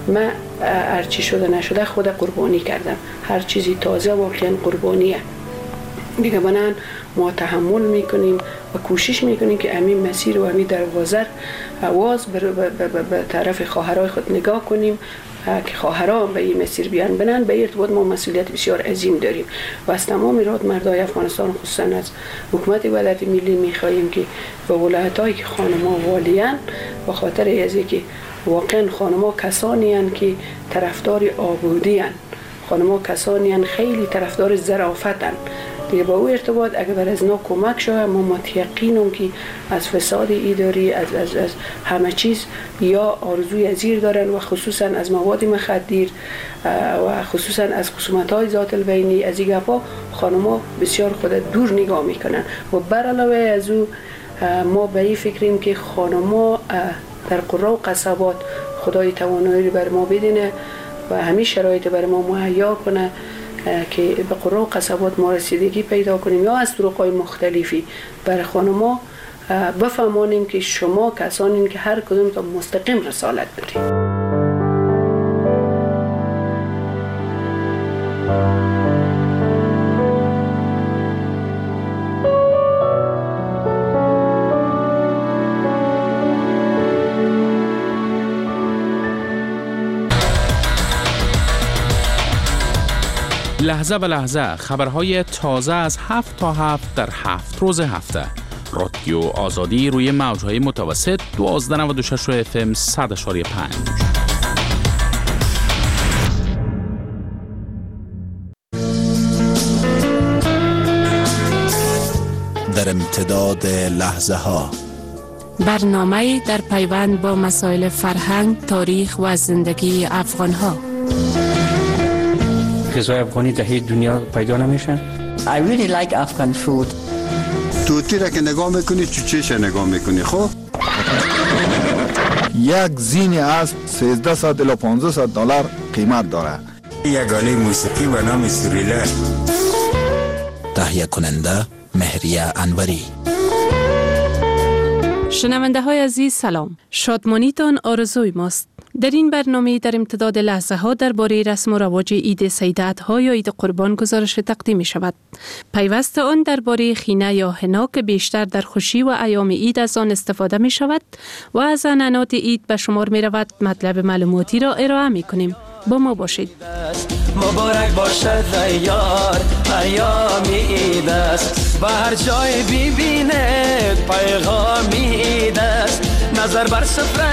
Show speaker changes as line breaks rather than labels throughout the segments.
من هرچی شده نشده خود قربانی کردم. هر چیزی تازه واقعا قربانیه دیگه. بنان ما تحمل میکنیم و کوشش میکنیم که همین مسیر و همین دروازه آواز به طرف خواهرای خود نگاه کنیم که خواهرها به این مسیر بیان. بنان به ارتباط ما مسئولیت بسیار عظیم داریم و از تمام ایراد مردای افغانستان خصوصا از حکومت ولایت ملی میخواهیم که به ولایتایی که خانم‌ها والیان به خاطر از اینکه واقعا خانم‌ها کسانی هستند که طرفدار آبودی هستند، خانم‌ها کسانی هستند خیلی طرفدار ظرافت هستند دیگه. با او ارتباط اگر بر از نا کمک شود ما متیقنیم که از فساد اداری از همه چیز یا آرزوی ازیر دارن و خصوصا از مواد مخدر و خصوصا از خصومت‌های ذات البینی. از این گپا خانم‌ها بسیار خود دور نگاه میکنن و بر علاوه از او ما به این فکریم که خانم‌ها در قرى و قصبات خدای توانایی بر ما بدینه و همین شرایط بر ما مهیا کنه که به قرى و قصبات ما رسیدگی پیدا کنیم یا از طرق‌های مختلفی بر خانم‌ها بفهمانیم که شما کسانی که هر کدوم تا مستقیم رسالت دارید.
لحظه به لحظه خبرهای تازه از 7 تا 7 در 7 روز هفته. رادیو آزادی روی موجهای متوسط 1296 FM 100.5.
در امتداد لحظه ها
برنامه در پیوند با مسائل فرهنگ، تاریخ و زندگی افغان ها.
غذای افغانی در هیچ دنیا پیدا نمیشن.
I really like Afghan food.
توتی را که نگاه میکنی چوچهش نگاه میکنی. خب
یک زین اسب 1300 الی 1500 دلار قیمت داره.
یگانه موسیقی به نام سوریله.
تهیه کننده مهریه انوری.
شنونده های عزیز سلام. شادمانیتان آرزوی ماست. در این برنامه در امتداد لحظه ها درباره رسم و رواج عید سیدات ها یا عید قربان گزارش تقدیم می شود. پیوست آن درباره خینه یا حنا که بیشتر در خوشی و ایام عید از آن استفاده می شود و از عنعنات عید به شمار می رود مطلب معلوماتی را ارائه می کنیم. با ما باشید.
مبارک باشد یار ایام عید است و هر جای ببینید پیغام عید است. نظر بر سفره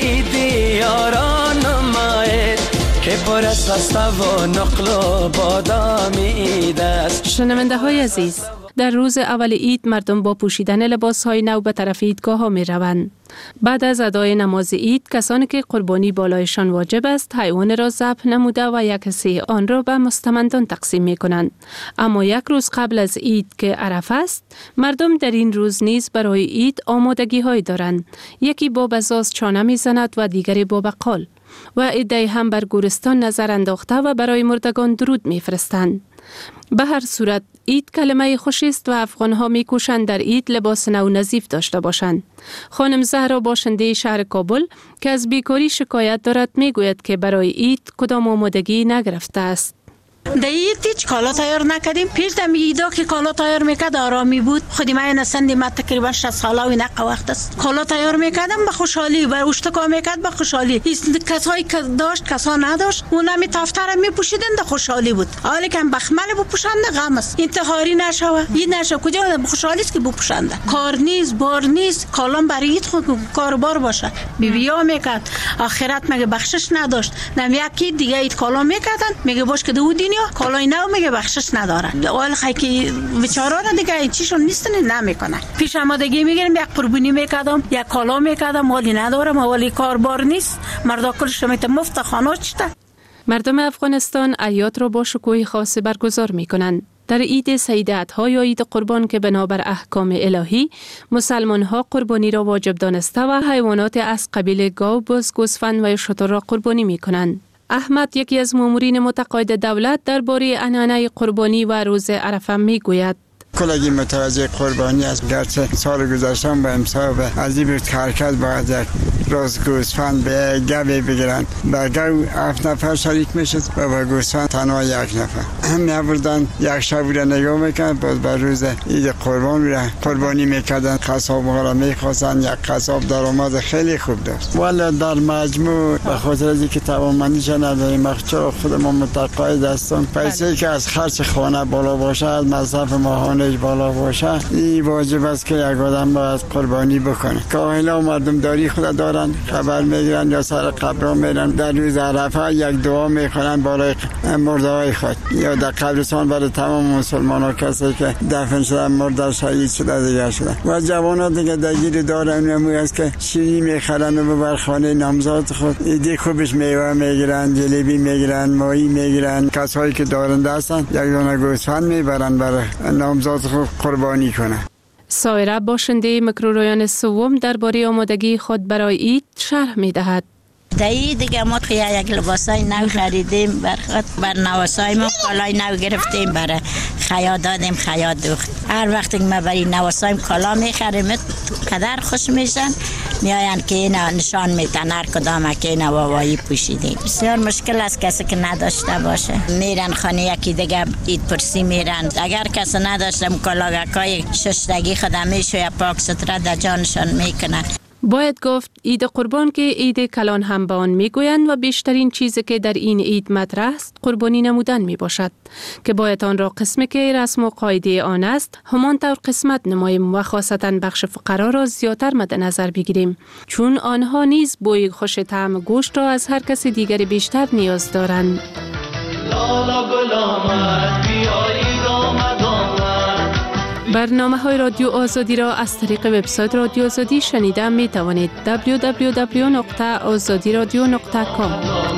عیدی یاران نماید که پر از پسته و نقل و بادام عید است.
شنونده های عزیز، در روز اول عید مردم با پوشیدن لباس های نو به طرف عیدگاه ها می روند. بعد از ادای نماز عید کسانی که قربانی بالایشان واجب است حیوان را ذبح نموده و یک حصه آن را به مستمندان تقسیم می کنند. اما یک روز قبل از عید که عرفه است مردم در این روز نیز برای عید آمادگی های دارند. یکی با بزاز چانه می زند و دیگری با بقال و عده‌ای هم بر گورستان نظر انداخته و برای مردگان درود می فرستند. به هر صورت عید کلمه خوشی است و افغان‌ها می‌کوشند در عید لباس نو نظیف داشته باشند. خانم زهرا باشنده شهر کابل که از بیکاری شکایت دارد میگوید که برای عید کدام آمادگی نگرفته است.
در عید هیچ کالا تیار نکردیم. پیش دم عیدا که کالا تیار میکرد آرامی بود. خودی من سندی ما تقریبا 60 ساله و نق وقت است. کالا تیار میکردم به خوشحالی و اشتکا میکرد به خوشحالی. کسایی که داشت کسا نداشت اونم تفتر میپوشیدن ده خوشحالی بود. حالی که بخمل بپوشنده غم است. انتحاری نشوه. عید نشو کجا خوشحالی است که بپوشنده. کار نیست، بار نیست. کالام برای عید خود کاربار باشه. بیبی‌ها میکرد. آخرت مگه بخشش نداشت. نم یکی دیگه عید کالا میکردن. میگه باش که دو دنیا کالای نو میگه بخشش ندارن. اول خیلی بیچارا دیگه چیشون نیستن نمیکنن. پیش آمادگی میگیرم یک قربونی میکردم، یک کالا میکردم، ولی ندارم، ولی کاربار نیست. مردا کلش میت مفت خانه چته.
مردم افغانستان اعیاد را با شکوه خاص برگزار میکنند. در عید سیدات ها یا عید قربان که بنابر احکام الهی مسلمان ها قربانی را واجب دانسته و حیوانات از قبیل گاو، بز، گوسفند و شتر را قربانی میکنند. احمد یکی از مامورین متقاعد دولت درباره عنعنه قربانی و روز عرفه میگوید:
کلگی متوجه قربانی است. گرچه سال گذشتم با امسال به عجیب حرکت باید یک راز گوسفند به گوی بگیرن. با گو 7 نفر شریک میشد و با گوسفند تنها 1 نفر. هم میبردن یک شب رو نگاه میکردن، باز بر روز عید قربان رو قربانی میکردن. قصاب را میخواستن. یک قصاب درآمد خیلی خوب داشت. ولی در مجموع به خاطر از اینکه توانمندیش نداریم، مخصوصا خودمون متقاعد هستیم، پیسه که از خرج خانه بالا باشه، از مصرف ماهانه بالا باشه، این واجب است که یک آدم باید قربانی بکنه. کاهلا مردم داری خود دارن، خبر میگیرن یا سر قبر میرن، در روز عرفه یک دعا میکنن برای مرده‌های خود یا در قبرستان برای تمام مسلمانان کسی که دفن شدن، مرده، شهید شده، دیگه شده. و جوانان دیگه درگیر دارن نموی است که شیری میخرن و ببر خانه نامزاد خود. ایدی خوبش میوه میگیرن، جلیبی میگیرن، ماهی میگیرن. کسایی که دارنده هستن یک دانه گوسفند میبرن برای نامزاد خود قربانی کنه.
سایره باشنده میکرورایان سوم درباره آمادگی خود برای عید شرح میدهد.
دیگه ما یک لباسای نو خریدیم، بر نواسای ما کالای نو گرفتیم، برای خیاط دادیم، خیاط دوخت. هر وقت که ما برای نواسایم کالا میخریم قدر خوش میشن، میاین که اینا نشان میتن هر کدام که اینا واوایی پوشیدیم. بسیار مشکل است کسی که نداشته باشه. میرن خانه یکی دیگه عید پرسی میرن. اگر کسی نداشتم کالاگکای ششتگی خدمیشو یا پاک ستره در جانشان میکنن.
باید گفت عید قربان که عید کلان هم به آن میگویند و بیشترین چیزی که در این عید مطرح است قربانی نمودن می باشد که باید آن را قسمی که رسم و قاعده آن است همانطور قسمت نماییم و خاصتا بخش فقرا را زیادتر مد نظر بگیریم، چون آنها نیز بوی خوش طعم گوشت را از هر کس دیگری بیشتر نیاز دارند. برنامه‌های رادیو آزادی را از طریق وبسایت رادیو آزادی شنیده می توانید. www.azadiradio.com.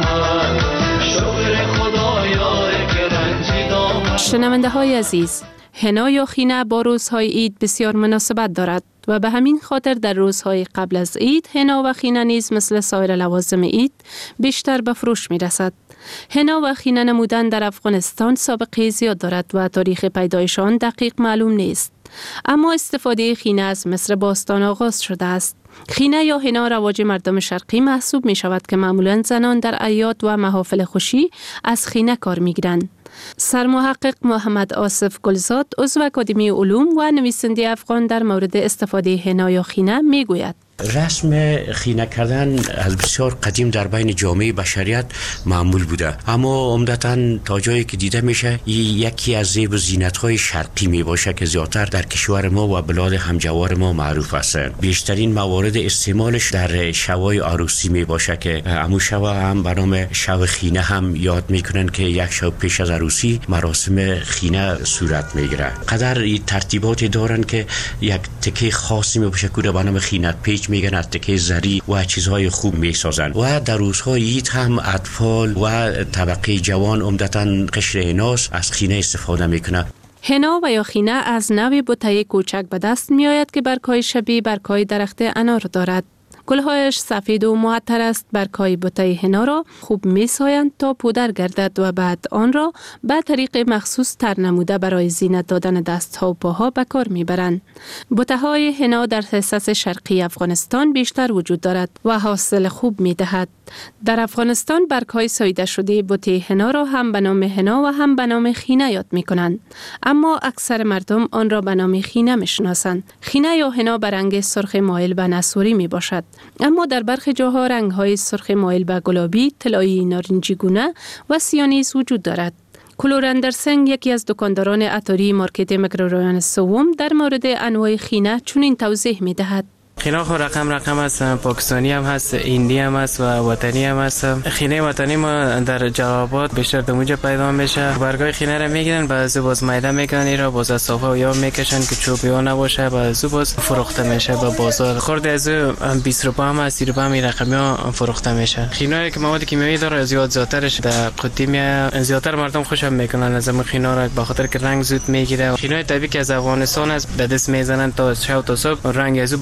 شنونده های عزیز، حنا یا خینه با روزهای عید بسیار مناسبت دارد و به همین خاطر در روزهای قبل از عید حنا و خینه نیز مثل سایر لوازم عید بیشتر به فروش می رسد. حنا و خینه نمودن در افغانستان سابقه زیاد دارد و تاریخ پیدایشان دقیق معلوم نیست. اما استفاده خینه از مصر باستان آغاز شده است. خینه یا حنا رواج مردم شرقی محسوب می شود که معمولاً زنان در اعیاد و محافل خوشی از خینه کار می گیرند. سرمحقق محمد آصف گلزاد عضو اکادمی علوم و نویسنده افغان در مورد استفاده حنا یا خینه می گوید.
رسم خینه کردن از بسیار قدیم در بین جامعه بشریت معمول بوده، اما عمدتاً تا جایی که دیده میشه یکی از زیب و زینت‌های شرقی می باشه که زیادتر در کشور ما و بلاد همجوار ما معروف است. بیشترین موارد استعمالش در شب‌های عروسی می باشه که همون شب هم به نام شب خینه هم یاد میکنن که یک شب پیش از عروسی مراسم خینه صورت میگیره. قدر ترتیباتی دارن که یک تکه خاصی می باشه که به نام خینه پیچ میگن، از تکه زری و چیزهای خوب میسازن و در روزهای عید هم اطفال و طبقه جوان عمدتاً قشر حناس از خینه استفاده میکنه.
حنا و یا خینه از نوع بوته کوچک به دست می آید که برگ‌های شبیه برگ‌های درخت انار دارد. گلهایش سفید و معطر است. برگ‌های بوته حنا را خوب می‌سایند تا پودر گردد و بعد آن را به طریق مخصوص تر نموده برای زینت دادن دست‌ها و پاها به کار می‌برند. بوته‌های حنا در حصص شرقی افغانستان بیشتر وجود دارد و حاصل خوب می‌دهد. در افغانستان برگ‌های ساییده شده بوته حنا را هم به نام حنا و هم به نام خینه یاد می‌کنند، اما اکثر مردم آن را به نام خینه می‌شناسند. خینه یا حنا به رنگ سرخ مایل به نسوری می‌باشد، اما در برخی جاها رنگ‌های سرخ مایل به گلابی، طلایی نارنجی گونه و سیاه نیز وجود دارد. کلور اندرسن، یکی از دکانداران عطاری مارکت میکرورایان سوم، در مورد انواع خینه چنین توضیح می‌دهد.
خینه خو رقم است، پاکستانی هم هست، هندی هم هست و وطنی هم هست. خینه وطنی ما در جلال آباد بیشتر در اونجا پیدا میشه. برگای خینه را میگیرن، بعضی باز میده میکنن، این را باز از صافه یا میکشن که چوبی نباشه، بعضی باز فروخته میشه به بازار. خورده از 20 روپیه هم هست، 30 روپیه هم این رقمی ها فروخته میشه. خینه که مواد کیمیایی داره زیادترش در قدیم زیادتر مردم خوشم میکنن از این خینه را، به خاطر که رنگ زود میگیره. خینه طبیعی که از افغانستان است، به دست میزنن تا شب تا صبح، رنگ ازو باز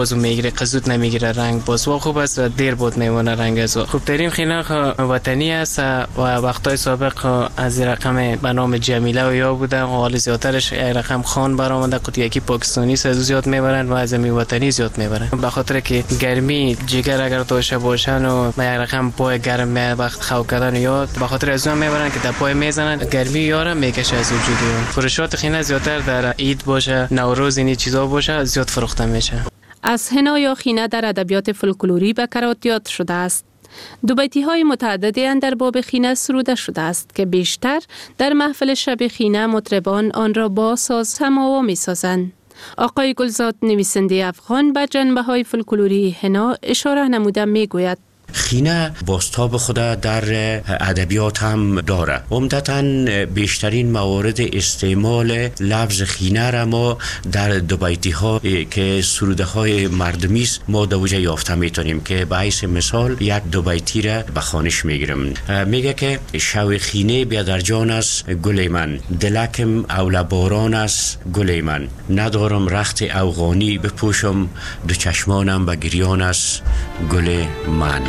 باز میگیره، قزود نمیگیره رنگ باز و خوب است و دیر بود میمونه رنگ از. خوب ترین خینه وطنی است و وقتای سابق از رقم به نام جمیله و یا بوده و حال زیادترش رقم خان برآمده که یکی پاکستانی زیاد میبرن و از می وطنی زیاد میبرن، به خاطر که گرمی جگر اگر داشته باشن و به رقم پای گرم وقت خو کردن یا به خاطر از اون میبرن که در پای میزنن گرمی یارم میکشه از وجود اون. فروشات خینه زیادتر در عید باشه، نوروز این چیزا باشه زیاد فروخته میشه.
از حنا یا خینه در ادبیات فولکلوری به کارات یاد شده است. دو بیتی های متعددی اندر باب خینه سروده شده است که بیشتر در محفل شب خینه مطربان آن را با ساز سماوا می سازند. آقای گلزاد نویسنده افغان به جنبه های فولکلوری حنا اشاره نموده می گوید
خینه بازتاب خود در ادبیات هم داره. عمدتاً بیشترین موارد استعمال لفظ خینه را ما در دو بیتی ها که سروده های مردمی است ما دوجه یافته میتونیم که به حیث مثال یک دو بیتی را به خوانش میگیرم. میگه که شو خینه بیا در جان است گل من، دلکم اول باران است گل من، ندارم رخت افغانی بپوشم، دو چشمانم به گریان است گل من.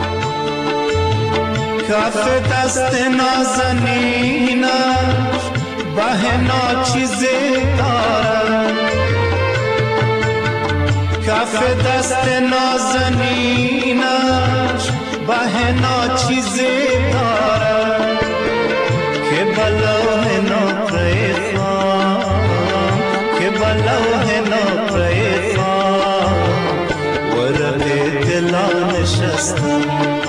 کف دست نازنینش بهنا چیزی دارد، کف دست نازنینش بهنا چیزی دارد که بلوه نپریخان، که بلوه نپریخان ورق دلان نشستم.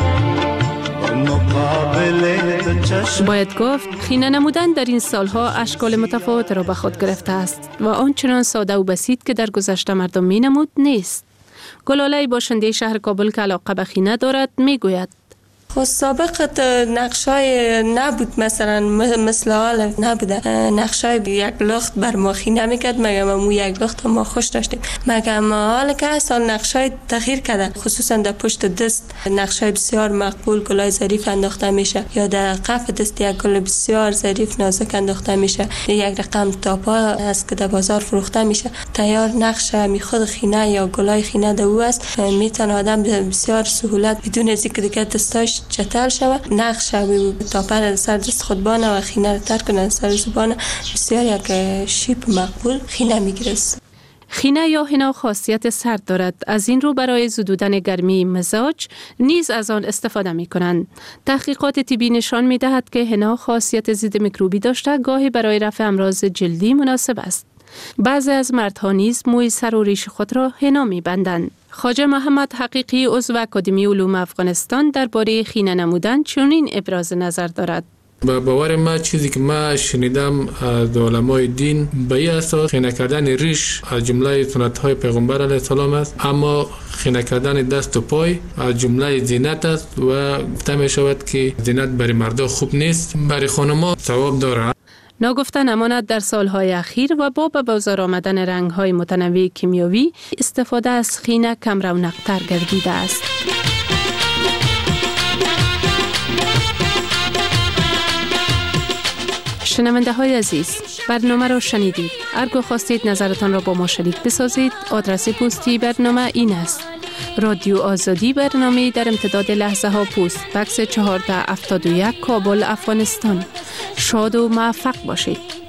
باید گفت خینه نمودن در این سالها اشکال متفاوت را به خود گرفته است و آنچنان ساده و بسیط که در گذشته مردم می نمود نیست. گلاله باشنده شهر کابل که علاقه به خینه دارد می گوید
خب سابق نقشای نبود، مثلا مثل حال نبوده، نقشای یک لخت بر ما خینه میکرد مگه ما یک لخت ما خوش داشتیم، مگه ما حال که اصلا نقشای تغییر کرده، خصوصا در پشت دست نقشای بسیار مقبول گلای ظریف انداخته میشه یا در قف دست یک گل بسیار ظریف نازک انداخته میشه، یک رقم تاپا است که در بازار فروخته میشه تیار نقش می خود خینه یا گلای خینه در او است، میتونه آدم بسیار سهولت بدون از اینکه دیگه دستاش چتر شود نقش تاپر سر دست خود بانه و خینه رو ترک کنه سر زبانه، بسیار یک شیپ مقبول خینه میگیره.
خینه یا حنا خاصیت سرد دارد، از این رو برای زدودن گرمی مزاج نیز از آن استفاده می کنند. تحقیقات طبی نشان می دهد که حنا خاصیت ضد میکروبی داشته گاهی برای رفع امراض جلدی مناسب است. بعضی از مردها نیز موی سر و ریش خود را حنا می بندند. خواجه محمد حقیقی عضو اکادمی علوم افغانستان درباره خینه نمودن چنین ابراز نظر دارد.
با باور ما چیزی که ما شنیدم از علمای دین به این اساس خینه کردن ریش از جمله سنت‌های پیغمبر علیه السلام است، اما خینه کردن دست و پای از جمله زینت است و گفته می شود که زینت برای مردا خوب نیست، برای خانم‌ها ثواب داره.
ناگفته نماند در سالهای اخیر و با به بازار آمدن رنگ‌های متنوع کیمیایی استفاده از خینه کم رونق‌تر گردیده است. شنونده های عزیز، برنامه را شنیدید. اگر خواستید نظرتان را با ما شریک بسازید، آدرس پستی برنامه این است: رادیو آزادی، برنامه در امتداد لحظه ها، پست بکس 1471 کابل افغانستان. شاد و موفق باشید.